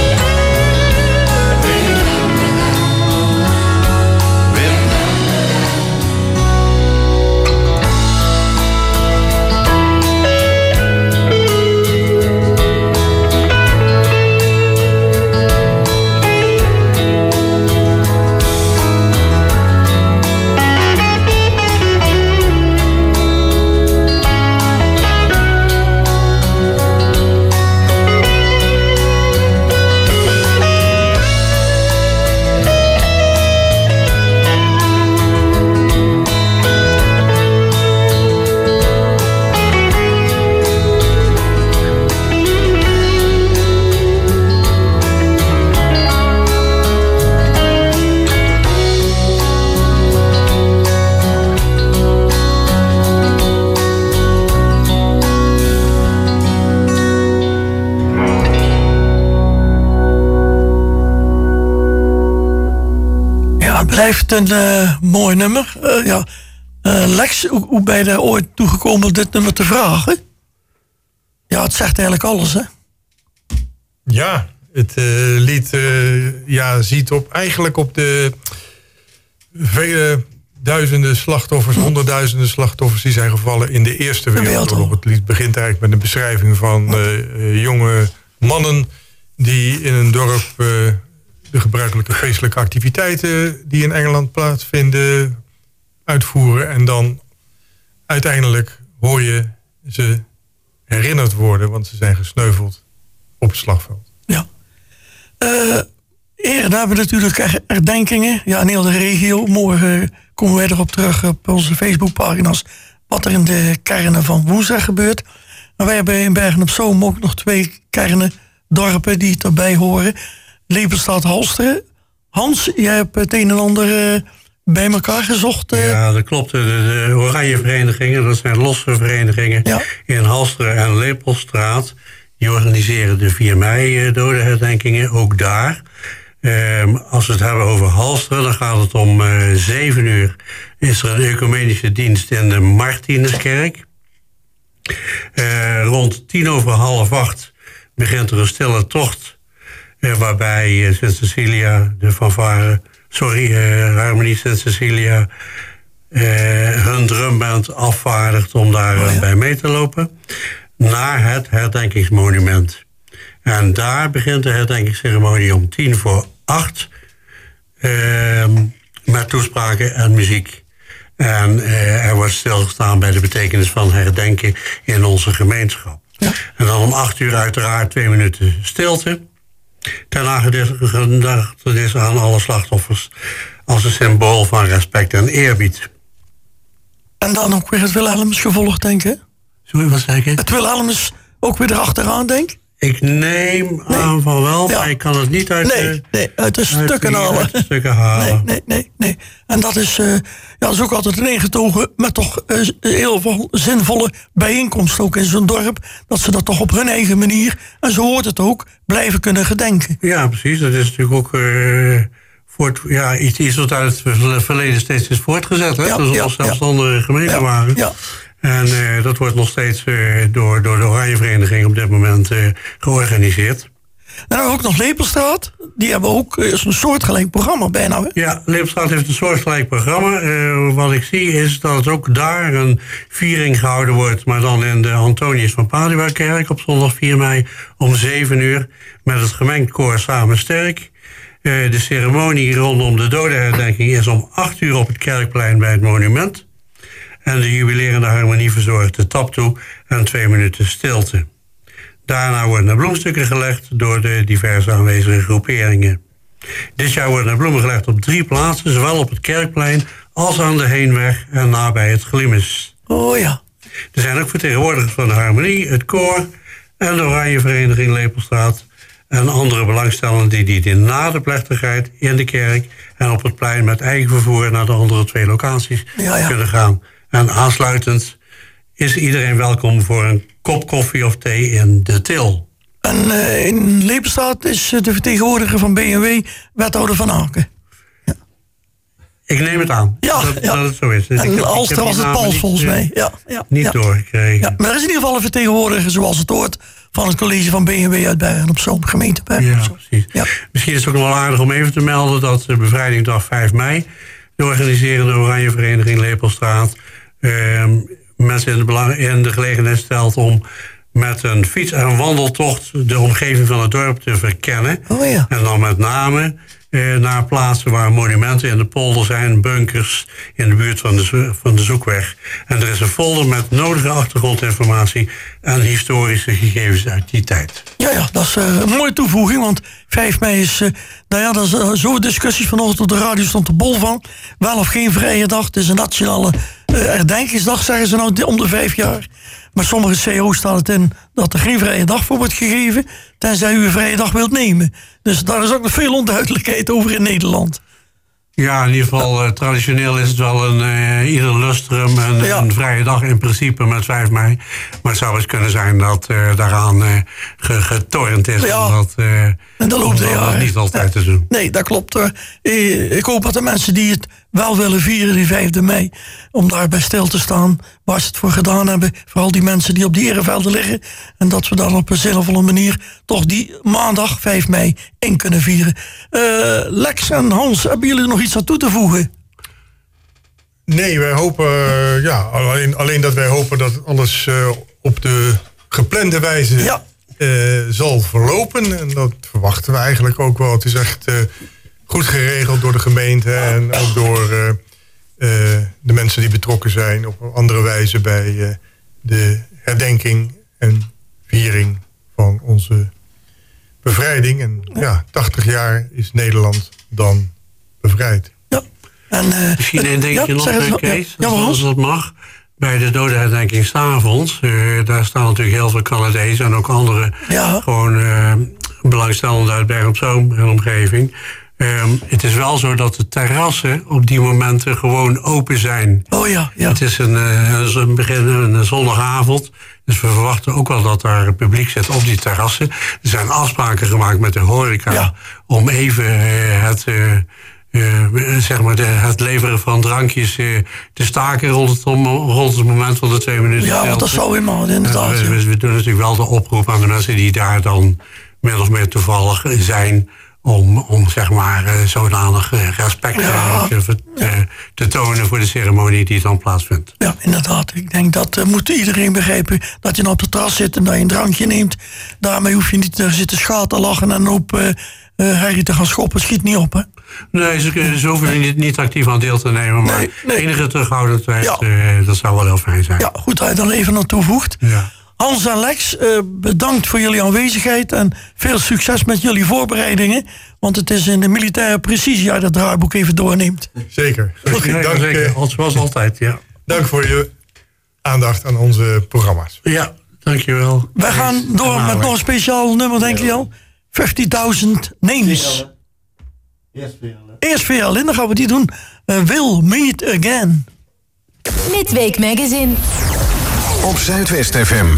Ja, het blijft een uh, mooi nummer. Uh, ja. uh, Lex, hoe, hoe ben je daar ooit toegekomen om dit nummer te vragen? Ja, het zegt eigenlijk alles, hè? Ja, het uh, lied uh, ja, ziet op, eigenlijk op de vele duizenden slachtoffers, honderdduizenden slachtoffers die zijn gevallen in de Eerste Wereldoorlog. Het lied begint eigenlijk met een beschrijving van uh, uh, jonge mannen die in een dorp uh, de gebruikelijke feestelijke activiteiten die in Engeland plaatsvinden uitvoeren. En dan uiteindelijk hoor je ze herinnerd worden, want ze zijn gesneuveld op het slagveld. Ja. Uh, eerder hebben we natuurlijk herdenkingen. Ja, in heel de regio. Morgen komen wij erop terug op onze Facebookpagina's. Wat er in de kernen van woensdag gebeurt. Maar wij hebben in Bergen op Zoom ook nog twee kernen, dorpen die erbij horen. Lepelstad, Halsteren. Hans, jij hebt het een en ander uh, bij elkaar gezocht. Uh. Ja, dat klopt. De, de Oranje Verenigingen, dat zijn losse verenigingen ja. in Halsteren en Lepelstraat. Die organiseren de vier mei dodenherdenkingen, ook daar. Um, als we het hebben over Halsteren, dan gaat het om uh, zeven uur. Is er een ecumenische dienst in de Martinuskerk. Uh, rond tien over half acht begint er een stille tocht. Uh, waarbij uh, Sint Cecilia, de fanfare, sorry, uh, Harmonie Sint Cecilia, uh, hun drumband afvaardigt om daar uh, oh, ja. bij mee te lopen. Naar het herdenkingsmonument. En daar begint de herdenkingsceremonie om tien voor acht. Uh, met toespraken en muziek. En uh, er wordt stilgestaan bij de betekenis van herdenken in onze gemeenschap. Ja. En dan om acht uur uiteraard twee minuten stilte. Ter nagedachtenis aan alle slachtoffers. Als een symbool van respect en eerbied. En dan ook weer het Wilhelmus gevolgd, denk ik. Sorry, wat zei ik? Het Wilhelmus ook weer erachteraan, denk ik. Ik neem nee. aan van wel, ja. maar ik kan het niet uit, nee, de, nee, uit de uit stukken die, halen. Uit de stukken halen. Nee, nee, nee, nee. En dat is, uh, ja, dat is ook altijd een ingetogen met toch uh, heel veel zinvolle bijeenkomsten ook in zo'n dorp. Dat ze dat toch op hun eigen manier, en zo hoort het ook, blijven kunnen gedenken. Ja, precies. Dat is natuurlijk ook uh, voort, ja, iets, iets wat uit het verleden steeds is voortgezet. Hè? Ja, dat is ja, zelfstandige ja. gemeenten ja, waren. Ja. En uh, dat wordt nog steeds uh, door, door de Oranje Vereniging op dit moment uh, georganiseerd. En dan hebben we ook nog Lepelstraat. Die hebben ook uh, een soortgelijk programma bijna. Hè? Ja, Lepelstraat heeft een soortgelijk programma. Uh, wat ik zie is dat ook daar een viering gehouden wordt. Maar dan in de Antonius van Padua-kerk op zondag vier mei om zeven uur. Met het gemengd koor Samen Sterk. Uh, de ceremonie rondom de dodenherdenking is om acht uur op het kerkplein bij het monument. En de jubilerende harmonie verzorgt de tap toe en twee minuten stilte. Daarna worden er bloemstukken gelegd door de diverse aanwezige groeperingen. Dit jaar worden er bloemen gelegd op drie plaatsen, zowel op het kerkplein als aan de heenweg en nabij het Glimis. Oh ja. Er zijn ook vertegenwoordigers van de harmonie, het koor en de Oranje Vereniging Lepelstraat en andere belangstellenden die dienen na de plechtigheid in de kerk en op het plein met eigen vervoer naar de andere twee locaties ja, ja. kunnen gaan. En aansluitend is iedereen welkom voor een kop koffie of thee in de Til. En uh, in Lepelstraat is de vertegenwoordiger van B M W wethouder Van Aken. Ja. Ik neem het aan ja, dat, ja. dat het zo is. Dus en Alster was het Pals volgens mij. Ja, ja, niet ja. doorgekregen. Ja, maar er is in ieder geval een vertegenwoordiger zoals het hoort van het college van B M W uit Bergen op Zoom, gemeente Bergen op Zoom. Ja, precies. Ja. Misschien is het ook nog wel aardig om even te melden dat de bevrijdingsdag vijf mei... de organiserende Oranje Vereniging Lepelstraat... Uh, mensen in de, belang, in de gelegenheid stelt om met een fiets- en wandeltocht de omgeving van het dorp te verkennen. Oh ja. En dan met name uh, naar plaatsen waar monumenten in de polder zijn, bunkers in de buurt van de, van de Zoekweg. En er is een folder met nodige achtergrondinformatie en historische gegevens uit die tijd. Ja, ja, dat is uh, een mooie toevoeging, want vijf mei is, uh, nou ja, dat is uh, zo discussies vanochtend op de radio stond er bol van. Wel of geen vrije dag, het is een nationale uh, herdenkingsdag, zeggen ze nou, om de vijf jaar. Maar sommige C O's staat het in dat er geen vrije dag voor wordt gegeven, tenzij u een vrije dag wilt nemen. Dus daar is ook nog veel onduidelijkheid over in Nederland. Ja, in ieder geval, uh, traditioneel is het wel een uh, ieder lustrum, een, ja. een vrije dag in principe met vijf mei. Maar het zou eens kunnen zijn dat uh, daaraan uh, getornd is. Ja. Omdat, uh, en dat loopt om dat niet altijd te doen. Nee, dat klopt. Uh, ik hoop dat de mensen die het wel willen vieren, die vijfde mei, om daarbij stil te staan, waar ze het voor gedaan hebben. Vooral die mensen die op die erevelden liggen. En dat we dan op een zinvolle manier toch die maandag vijf mei in kunnen vieren. Uh, Lex en Hans, hebben jullie er nog iets aan toe te voegen? Nee, wij hopen, uh, ja, alleen, alleen dat wij hopen dat alles uh, op de geplande wijze ja. uh, zal verlopen. En dat verwachten we eigenlijk ook wel. Het is echt uh, goed geregeld door de gemeente en ook door uh, uh, de mensen die betrokken zijn op een andere wijze bij uh, de herdenking en viering van onze bevrijding. En ja, tachtig jaar is Nederland dan bevrijd. Ja. En, uh, Misschien een dingetje ja, nog, het, Kees, ja, ja, als dat mag. Bij de dodenherdenking s'avonds, uh, daar staan natuurlijk heel veel Canadezen en ook andere ja. gewoon uh, belangstellenden uit Bergen op Zoom en omgeving. Um, het is wel zo dat de terrassen op die momenten gewoon open zijn. Oh ja, ja. Het is een, uh, een begin een zondagavond. Dus we verwachten ook wel dat daar publiek zit op die terrassen. Er zijn afspraken gemaakt met de horeca ja. om even uh, het, uh, uh, zeg maar de, het leveren van drankjes uh, te staken rond het, om, rond het moment van de twee minuten. Ja, want dat zou helemaal inderdaad. Uh, we, we doen natuurlijk wel de oproep aan de mensen die daar dan min of meer toevallig zijn. Om, om zeg maar uh, zodanig uh, respect ja. te, uh, te tonen voor de ceremonie die dan plaatsvindt. Ja, inderdaad. Ik denk dat uh, moet iedereen begrijpen dat je nou op de terras zit en dat je een drankje neemt. Daarmee hoef je niet te zitten schaten, lachen en op uh, uh, herrie te gaan schoppen. Schiet niet op, hè? Nee, ze, ze hoeven er niet, niet actief aan deel te nemen, maar nee, nee. enige terughoudendheid, ja. uh, dat zou wel heel fijn zijn. Ja, goed dat je dan even aan toevoegt. Ja. Hans en Lex, uh, bedankt voor jullie aanwezigheid en veel succes met jullie voorbereidingen. Want het is in de militaire precisie uit het draaiboek even doorneemt. Zeker. Okay, dank, zeker. Als zoals altijd, ja. Dank voor je aandacht aan onze programma's. Ja, dankjewel. Wij gaan door met nog een speciaal nummer, denk je al? vijftigduizend Names. Eerst V L. Eerst V L, en dan gaan we die doen. Uh, We'll Meet Again. Midweek Magazine. Op Zuidwest F M.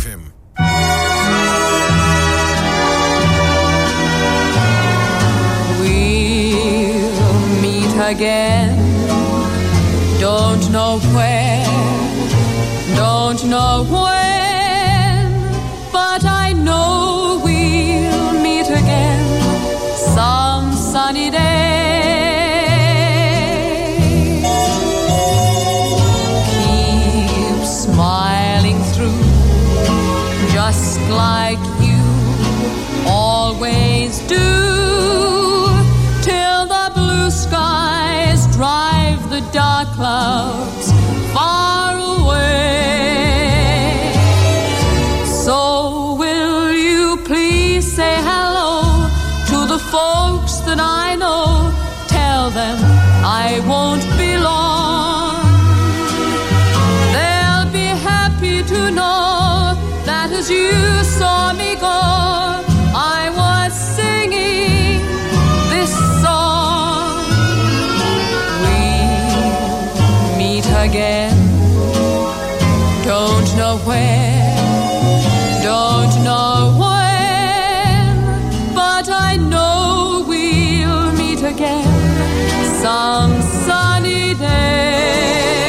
We'll meet again. Don't know where, don't know when, but I know we'll meet again some sunny day. Keep smiling through, just like you always do, till the blue skies drive the dark clouds far away. So will you please say hello to the folks that I know? Tell them I won't be long. They'll be happy to know that as you saw me go, I was singing this song. We'll meet again. Don't know where, don't know when, but I know we'll meet again some sunny day.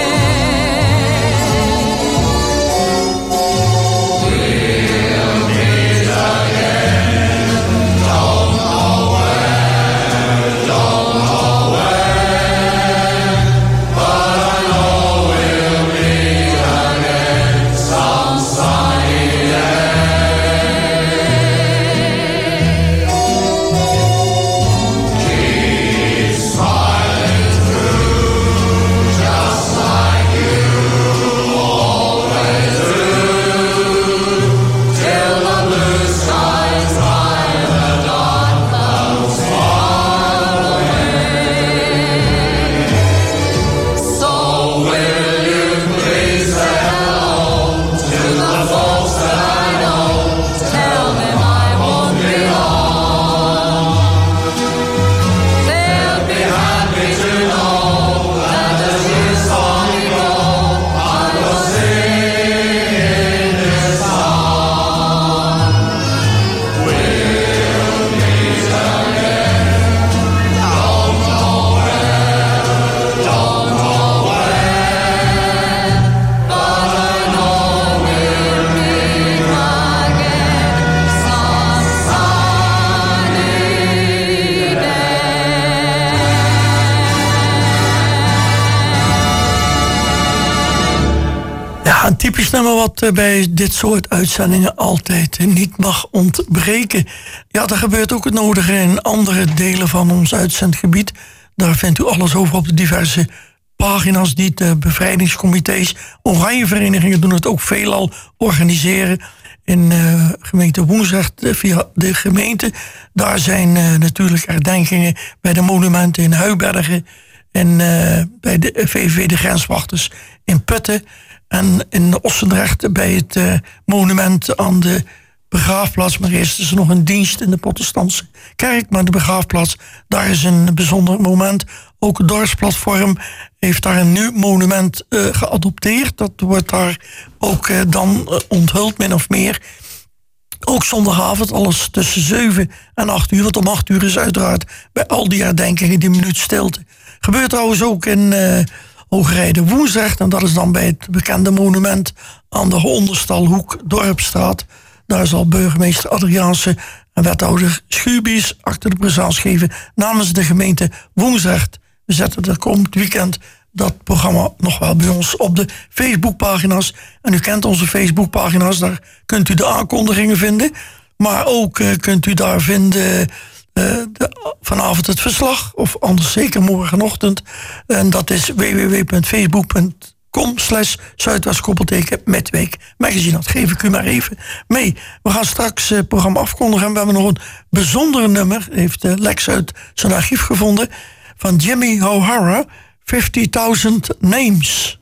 Een typisch nummer wat bij dit soort uitzendingen altijd niet mag ontbreken. Ja, dat gebeurt ook het nodige in andere delen van ons uitzendgebied. Daar vindt u alles over op de diverse pagina's die de bevrijdingscomité's, oranjeverenigingen doen het ook veelal organiseren. in uh, gemeente Woensrecht uh, via de gemeente. Daar zijn uh, natuurlijk herdenkingen bij de monumenten in Huibergen en uh, bij de V V V de Grenswachters in Putten en in Ossendrecht bij het uh, monument aan de begraafplaats. Maar eerst is er nog een dienst in de protestantse kerk, maar de begraafplaats, daar is een bijzonder moment. Ook het dorpsplatform heeft daar een nieuw monument uh, geadopteerd. Dat wordt daar ook uh, dan uh, onthuld, min of meer. Ook zondagavond, alles tussen zeven en acht uur. Want om acht uur is uiteraard bij al die herdenkingen die minuut stilte. Gebeurt trouwens ook in uh, Hoogrijden Woensrecht. En dat is dan bij het bekende monument aan de Onderstalhoek Dorpstraat. Daar zal burgemeester Adriaanse en wethouder Schuurbies achter de présence geven namens de gemeente Woensrecht. We zetten er komend weekend dat programma nog wel bij ons op de Facebookpagina's. En u kent onze Facebookpagina's, daar kunt u de aankondigingen vinden. Maar ook uh, kunt u daar vinden uh, de, vanavond het verslag, of anders zeker morgenochtend. En dat is w w w punt facebook punt com slash Zuidwest-koppelteken Midweek Magazine. Dat geef ik u maar even mee. We gaan straks het programma afkondigen. En we hebben nog een bijzondere nummer, heeft uh, Lex uit zijn archief gevonden, van Jimmy O'Hara, fifty thousand Names.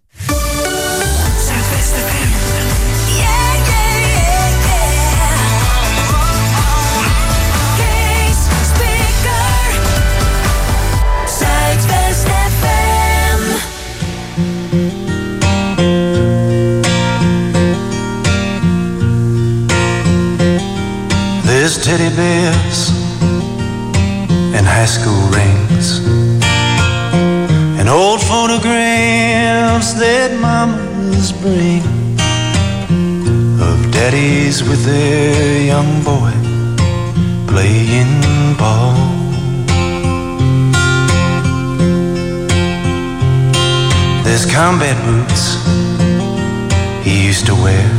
There's teddy bears and high school rings and old photographs that mamas bring of daddies with their young boy playing ball. There's combat boots he used to wear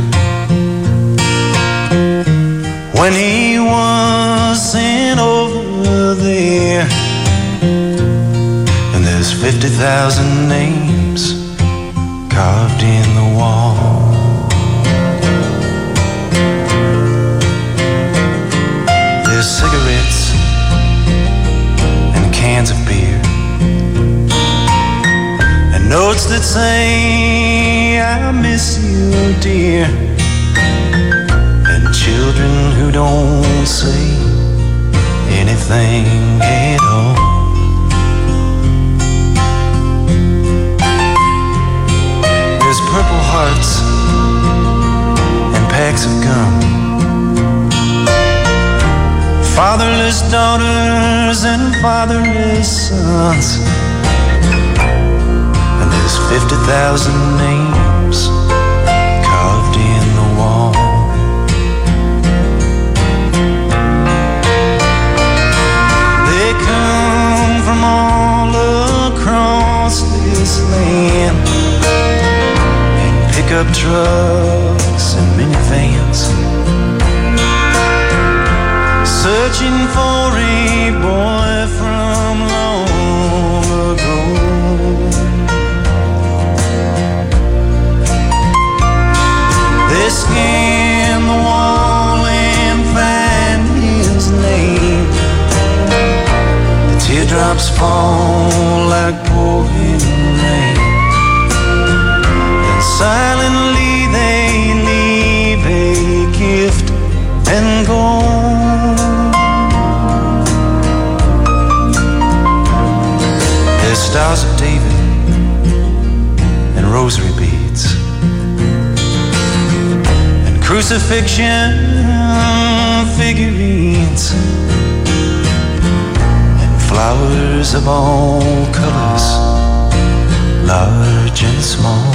when he was sent over there. And there's fifty thousand names carved in the wall. There's cigarettes and cans of beer and notes that say, I miss you, dear. Children who don't say anything at all. There's purple hearts and packs of gum, fatherless daughters and fatherless sons, and there's fifty thousand names carved in the wall. From all across this land in pickup trucks and minivans, searching for a boy from long ago. They scan the wall and find his name. Teardrops fall like pouring rain, and silently they leave a gift and go. There's stars of David and rosary beads and crucifixion figurines, flowers of all colors, large and small.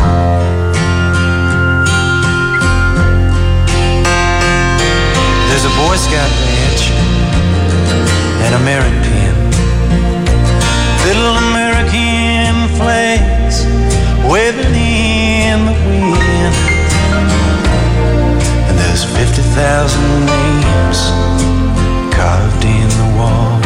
There's a Boy Scout badge and a merit pin, little American flags waving in the wind, and there's fifty thousand names carved in the wall.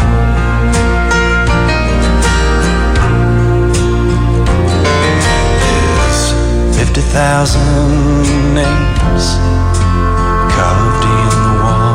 Fifty thousand names empty in the wall.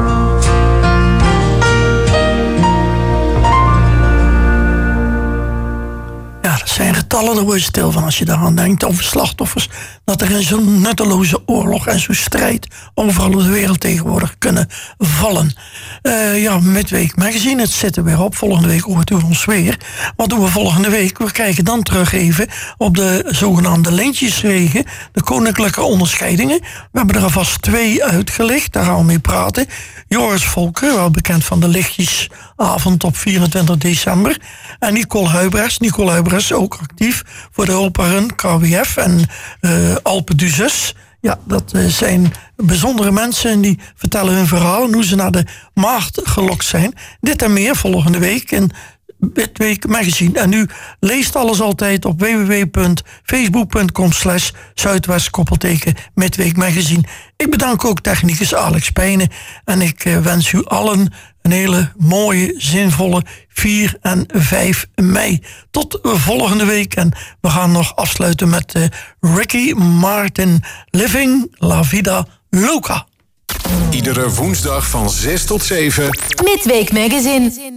Ja, dat zijn getallen, daar word je stil van als je daaraan denkt. Over slachtoffers. Dat er in zo'n nutteloze oorlog en zo'n strijd overal op de wereld tegenwoordig kunnen vallen. Uh, ja, Midweek Magazine, het zit er weer op. Volgende week hoort u ons weer. Wat doen we volgende week? We kijken dan terug even op de zogenaamde lintjesregen. De koninklijke onderscheidingen. We hebben er alvast twee uitgelicht. Daar gaan we mee praten. Joris Volker, wel bekend van de lichtjesavond op vierentwintig december. En Nicole Huibrechts. Nicole Huibrechts ook actief voor de Europa Run, K W F en uh, Alpe d'Huez. Ja, dat uh, zijn bijzondere mensen en die vertellen hun verhaal en hoe ze naar de maagd gelokt zijn. Dit en meer volgende week in Midweek Magazine. En u leest alles altijd op w w w punt facebook punt com slash zuidwest koppelteken Midweek Magazine. Ik bedank ook technicus Alex Pijnen en ik uh, wens u allen een hele mooie, zinvolle vier en vijf mei. Tot volgende week. En we gaan nog afsluiten met uh, Ricky Martin, Living La Vida Loca. Iedere woensdag van zes tot zeven. Midweek Magazine.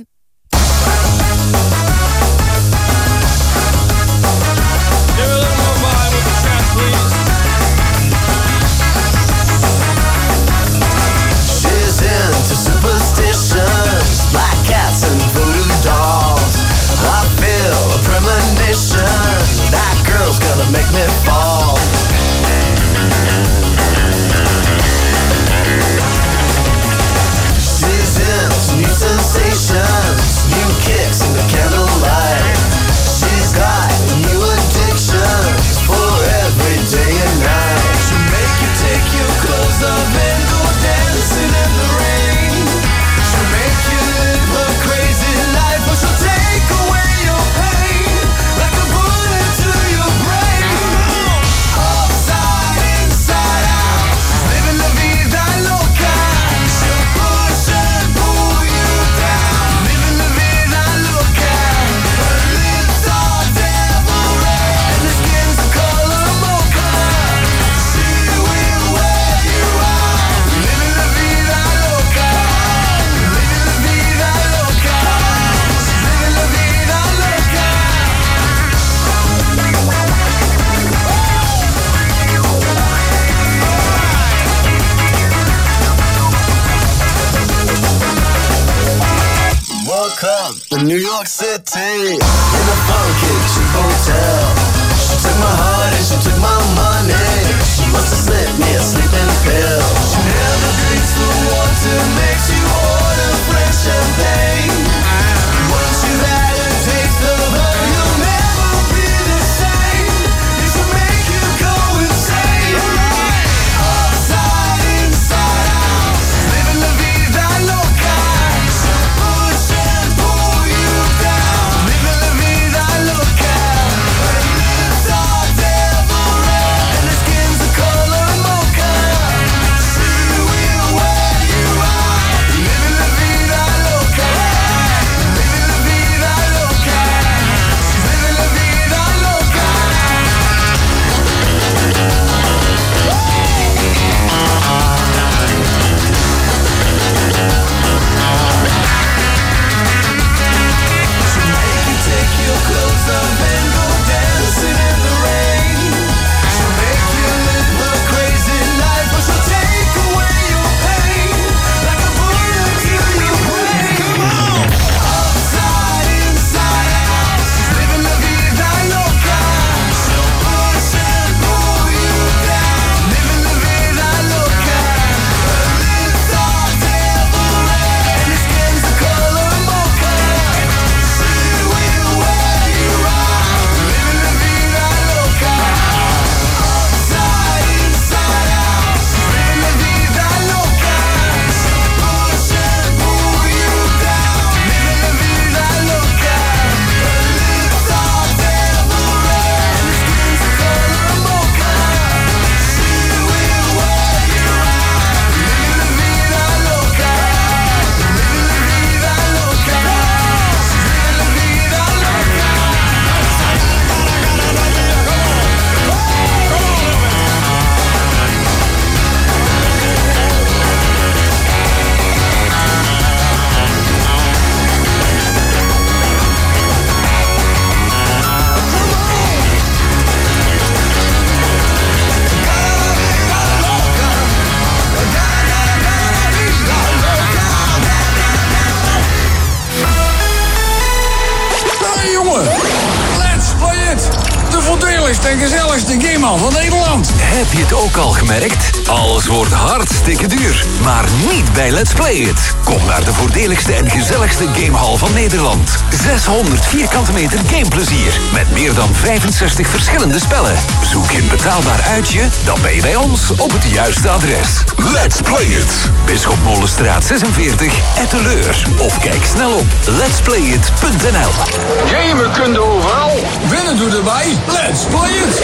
She's into superstitions, black cats and voodoo dolls. I feel a premonition, that girl's gonna make me fall. She's into new sensations, new kicks in the candlelight. She's got new addictions for every day and night. She'll make you take your clothes off and go dancing in the rain. She'll make you live her crazy life, but she'll take away your pain like a bullet to your brain. Upside, inside out, she's living la vida loca. She'll push and pull you down, living la vida loca. Her lips are devil red and her skin's the color mocha. She will wear you out, living la vida loca, living la vida loca. She's living la vida loca. Woke up in New York City in a funky cheap hotel. She took my heart and she took my money. She must have slipped me a sleeping pill. She never drinks the water, makes you order fresh champagne. Once you've had a taste of her, you'll never be the same. It should make you go insane. Upside, inside out, living la vida loca. She'll push and pull you down, living la vida loca. Her lips are devil red and her skin's the color mocha. en gezelligste gamehal van Nederland. Heb je het ook al gemerkt? Alles wordt hartstikke duur, maar niet bij Let's Play It. Kom naar de voordeligste en gezelligste gamehal van Nederland. zeshonderd vierkante meter gameplezier met meer dan vijfenzestig verschillende spellen. Zoek je een betaalbaar uitje, dan ben je bij ons op het juiste adres. Let's Play It. Bisschopmolenstraat zesenveertig, Etteleur. Of kijk snel op letsplayit punt n l. Gamen kun je overal. Winnen doe erbij. Let's play it.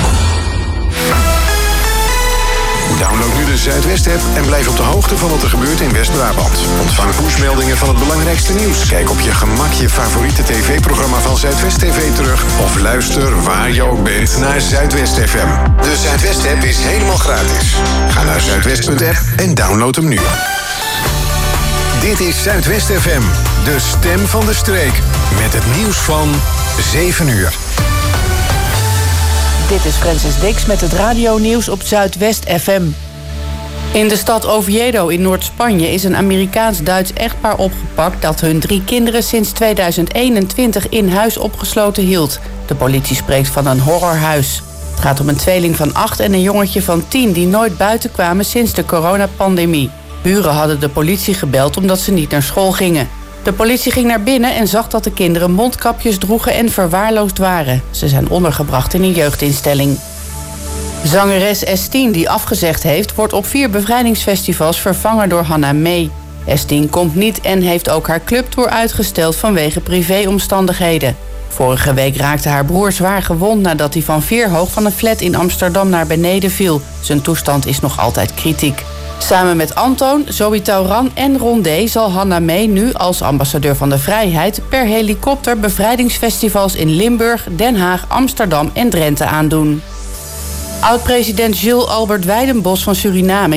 Download nu de Zuidwest-app en blijf op de hoogte van wat er gebeurt in West-Brabant. Ontvang pushmeldingen van het belangrijkste nieuws. Kijk op je gemak je favoriete tv-programma van Zuidwest T V terug. Of luister waar je ook bent naar Zuidwest F M. De Zuidwest-app is helemaal gratis. Ga naar zuidwest punt app en download hem nu. Dit is Zuidwest F M, de stem van de streek. Met het nieuws van zeven uur. Dit is Francis Dix met het radionieuws op Zuidwest F M. In de stad Oviedo in Noord-Spanje is een Amerikaans-Duits echtpaar opgepakt dat hun drie kinderen sinds tweeduizend eenentwintig in huis opgesloten hield. De politie spreekt van een horrorhuis. Het gaat om een tweeling van acht en een jongetje van tien die nooit buiten kwamen sinds de coronapandemie. Buren hadden de politie gebeld omdat ze niet naar school gingen. De politie ging naar binnen en zag dat de kinderen mondkapjes droegen en verwaarloosd waren. Ze zijn ondergebracht in een jeugdinstelling. Zangeres S tien, die afgezegd heeft, wordt op vier bevrijdingsfestivals vervangen door Hannah May. S tien komt niet en heeft ook haar clubtour uitgesteld vanwege privéomstandigheden. Vorige week raakte haar broer zwaar gewond nadat hij van vier hoog van een flat in Amsterdam naar beneden viel. Zijn toestand is nog altijd kritiek. Samen met Antoon, Zoe Tauran en Rondé zal Hannah May nu als ambassadeur van de vrijheid per helikopter bevrijdingsfestivals in Limburg, Den Haag, Amsterdam en Drenthe aandoen. Oud-president Jules Albert Weidenbos van Suriname